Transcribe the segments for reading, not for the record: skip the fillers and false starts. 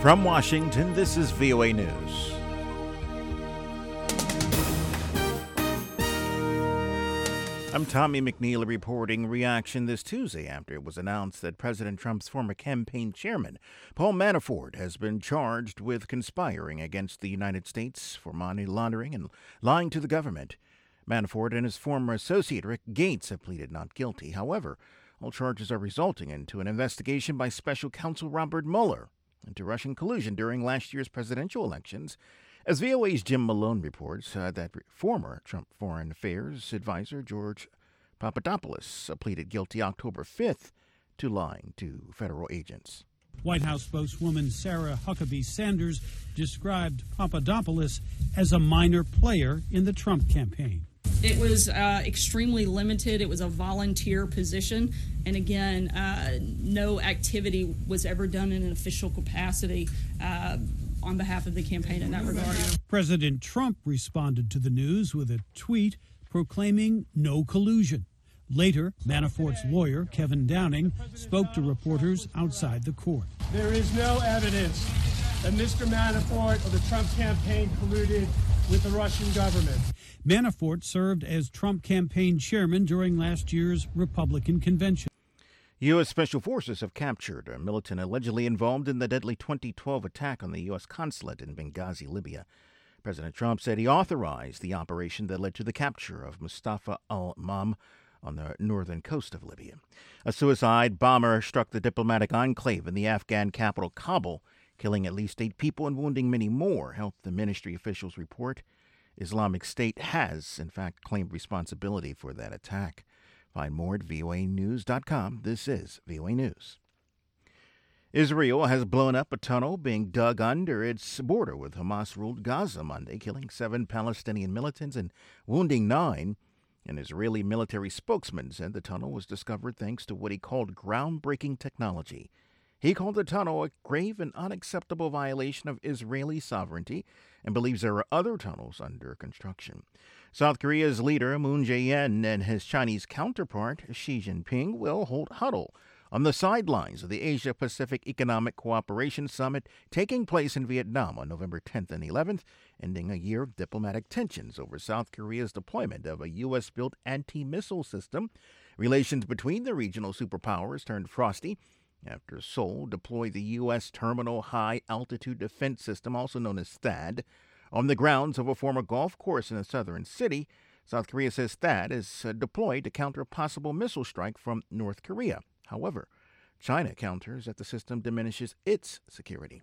From Washington, this is VOA News. I'm Tommy McNeil reporting reaction this Tuesday after it was announced that President Trump's former campaign chairman, Paul Manafort, has been charged with conspiring against the United States for money laundering and lying to the government. Manafort and his former associate, Rick Gates, have pleaded not guilty. However, all charges are resulting into an investigation by special counsel Robert Mueller into Russian collusion during last year's presidential elections, as VOA's Jim Malone reports that former Trump Foreign Affairs advisor George Papadopoulos pleaded guilty October 5th to lying to federal agents. White House spokeswoman Sarah Huckabee Sanders described Papadopoulos as a minor player in the Trump campaign. It was extremely limited. It was a volunteer position. And again, no activity was ever done in an official capacity on behalf of the campaign in that regard. President Trump responded to the news with a tweet proclaiming no collusion. Later, Manafort's lawyer, Kevin Downing, spoke to reporters outside the court. There is no evidence that Mr. Manafort or the Trump campaign colluded with the Russian government. Manafort served as Trump campaign chairman during last year's Republican convention. U.S. Special Forces have captured a militant allegedly involved in the deadly 2012 attack on the U.S. consulate in Benghazi, Libya. President Trump said he authorized the operation that led to the capture of Mustafa al-Mam on the northern coast of Libya. A suicide bomber struck the diplomatic enclave in the Afghan capital, Kabul, killing at least 8 people and wounding many more, health ministry officials report. Islamic State has, in fact, claimed responsibility for that attack. Find more at voanews.com. This is VOA News. Israel has blown up a tunnel being dug under its border with Hamas-ruled Gaza Monday, killing 7 Palestinian militants and wounding 9. An Israeli military spokesman said the tunnel was discovered thanks to what he called groundbreaking technology. He called the tunnel a grave and unacceptable violation of Israeli sovereignty and believes there are other tunnels under construction. South Korea's leader Moon Jae-in and his Chinese counterpart Xi Jinping will hold huddle on the sidelines of the Asia-Pacific Economic Cooperation Summit taking place in Vietnam on November 10th and 11th, ending a year of diplomatic tensions over South Korea's deployment of a U.S.-built anti-missile system. Relations between the regional superpowers turned frosty after Seoul deployed the U.S. Terminal High Altitude Defense System, also known as THAAD, on the grounds of a former golf course in a southern city. South Korea says THAAD is deployed to counter a possible missile strike from North Korea. However, China counters that the system diminishes its security.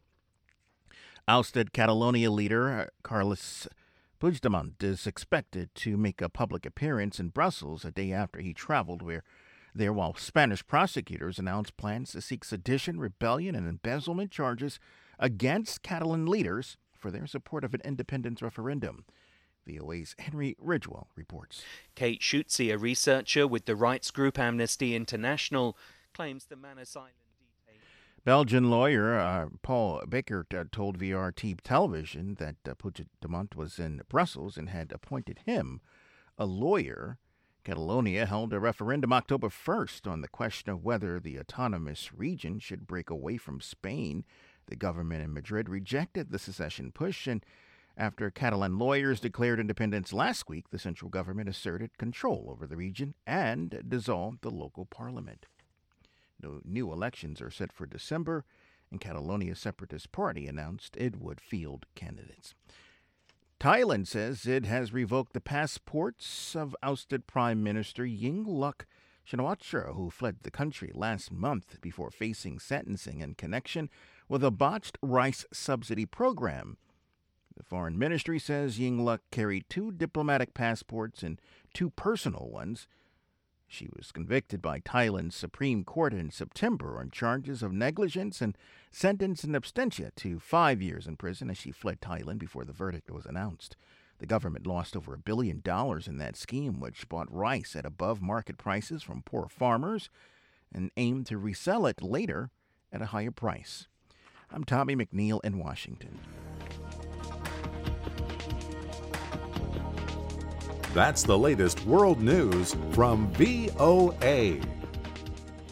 Ousted Catalonia leader Carles Puigdemont is expected to make a public appearance in Brussels a day after he traveled there while Spanish prosecutors announced plans to seek sedition, rebellion, and embezzlement charges against Catalan leaders for their support of an independence referendum. VOA's Henry Ridgewell reports. Kate Schutze, a researcher with the rights group Amnesty International, claims the Manus Island detainee. Belgian lawyer Paul Baker told VRT television that Puigdemont was in Brussels and had appointed him a lawyer. Catalonia held a referendum October 1st on the question of whether the autonomous region should break away from Spain. The government in Madrid rejected the secession push, and after Catalan lawyers declared independence last week, the central government asserted control over the region and dissolved the local parliament. No new elections are set for December, and Catalonia's Separatist Party announced it would field candidates. Thailand says it has revoked the passports of ousted Prime Minister Yingluck Shinawatra, who fled the country last month before facing sentencing in connection with a botched rice subsidy program. The foreign ministry says Yingluck carried 2 diplomatic passports and 2 personal ones. She was convicted by Thailand's Supreme Court in September on charges of negligence and sentenced in absentia to 5 years in prison as she fled Thailand before the verdict was announced. The government lost over $1 billion in that scheme, which bought rice at above-market prices from poor farmers and aimed to resell it later at a higher price. I'm Tommy McNeil in Washington. That's the latest world news from VOA.